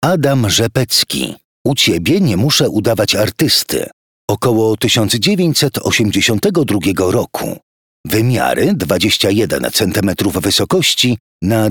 Adam Rzepecki. U ciebie nie muszę udawać artysty. Około 1982 roku. Wymiary 21 cm wysokości na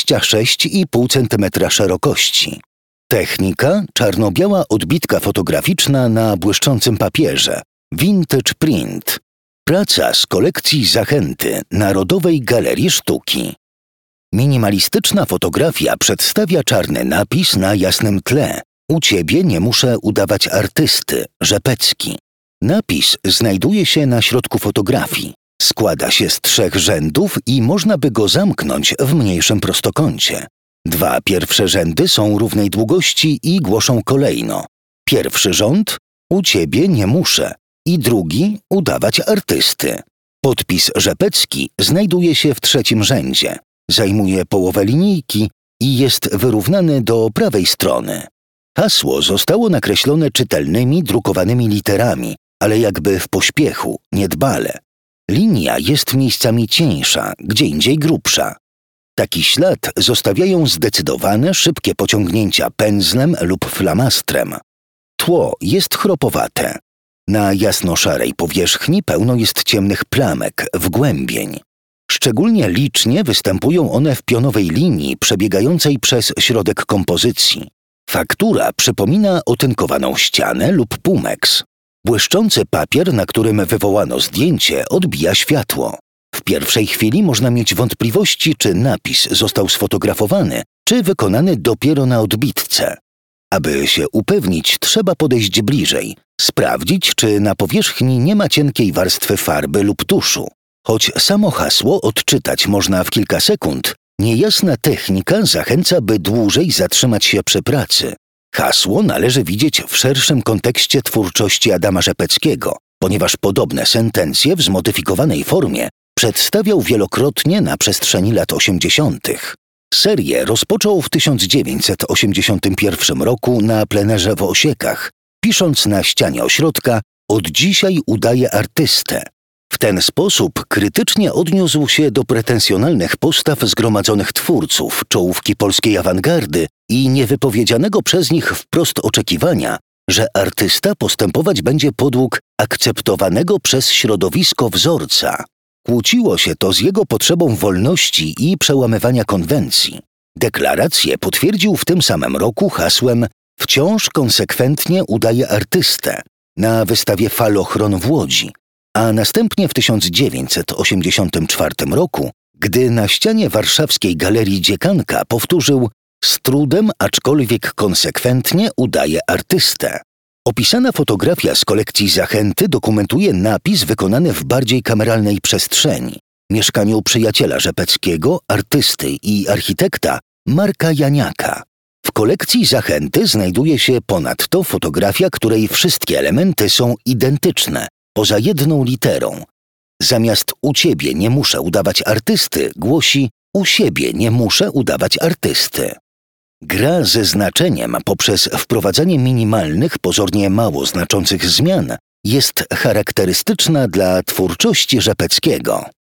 26,5 cm szerokości. Technika czarno-biała odbitka fotograficzna na błyszczącym papierze. Vintage print. Praca z kolekcji Zachęty Narodowej Galerii Sztuki. Minimalistyczna fotografia przedstawia czarny napis na jasnym tle. U ciebie nie muszę udawać artysty. Rzepecki. Napis znajduje się na środku fotografii. Składa się z 3 rzędów i można by go zamknąć w mniejszym prostokącie. 2 pierwsze rzędy są równej długości i głoszą kolejno. Pierwszy rząd – u ciebie nie muszę i drugi – udawać artysty. Podpis Rzepecki znajduje się w 3 rzędzie. Zajmuje połowę linijki i jest wyrównany do prawej strony. Hasło zostało nakreślone czytelnymi, drukowanymi literami, ale jakby w pośpiechu, niedbale. Linia jest miejscami cieńsza, gdzie indziej grubsza. Taki ślad zostawiają zdecydowane, szybkie pociągnięcia pędzlem lub flamastrem. Tło jest chropowate. Na jasno-szarej powierzchni pełno jest ciemnych plamek, wgłębień. Szczególnie licznie występują one w pionowej linii przebiegającej przez środek kompozycji. Faktura przypomina otynkowaną ścianę lub pumeks. Błyszczący papier, na którym wywołano zdjęcie, odbija światło. W pierwszej chwili można mieć wątpliwości, czy napis został sfotografowany, czy wykonany dopiero na odbitce. Aby się upewnić, trzeba podejść bliżej, sprawdzić, czy na powierzchni nie ma cienkiej warstwy farby lub tuszu. Choć samo hasło odczytać można w kilka sekund, niejasna technika zachęca, by dłużej zatrzymać się przy pracy. Hasło należy widzieć w szerszym kontekście twórczości Adama Rzepeckiego, ponieważ podobne sentencje w zmodyfikowanej formie przedstawiał wielokrotnie na przestrzeni lat 80. Serię rozpoczął w 1981 roku na plenerze w Osiekach, pisząc na ścianie ośrodka „Od dzisiaj udaję artystę”. W ten sposób krytycznie odniósł się do pretensjonalnych postaw zgromadzonych twórców, czołówki polskiej awangardy i niewypowiedzianego przez nich wprost oczekiwania, że artysta postępować będzie podług akceptowanego przez środowisko wzorca. Kłóciło się to z jego potrzebą wolności i przełamywania konwencji. Deklarację potwierdził w tym samym roku hasłem „Wciąż konsekwentnie udaje artystę” na wystawie Falochron w Łodzi, a następnie w 1984 roku, gdy na ścianie warszawskiej Galerii Dziekanka powtórzył „Z trudem, aczkolwiek konsekwentnie udaje artystę”. Opisana fotografia z kolekcji Zachęty dokumentuje napis wykonany w bardziej kameralnej przestrzeni, mieszkaniu przyjaciela Rzepeckiego, artysty i architekta Marka Janiaka. W kolekcji Zachęty znajduje się ponadto fotografia, której wszystkie elementy są identyczne, poza jedną literą. Zamiast „u ciebie nie muszę udawać artysty” głosi „u siebie nie muszę udawać artysty”. Gra ze znaczeniem poprzez wprowadzanie minimalnych, pozornie mało znaczących zmian jest charakterystyczna dla twórczości Rzepeckiego.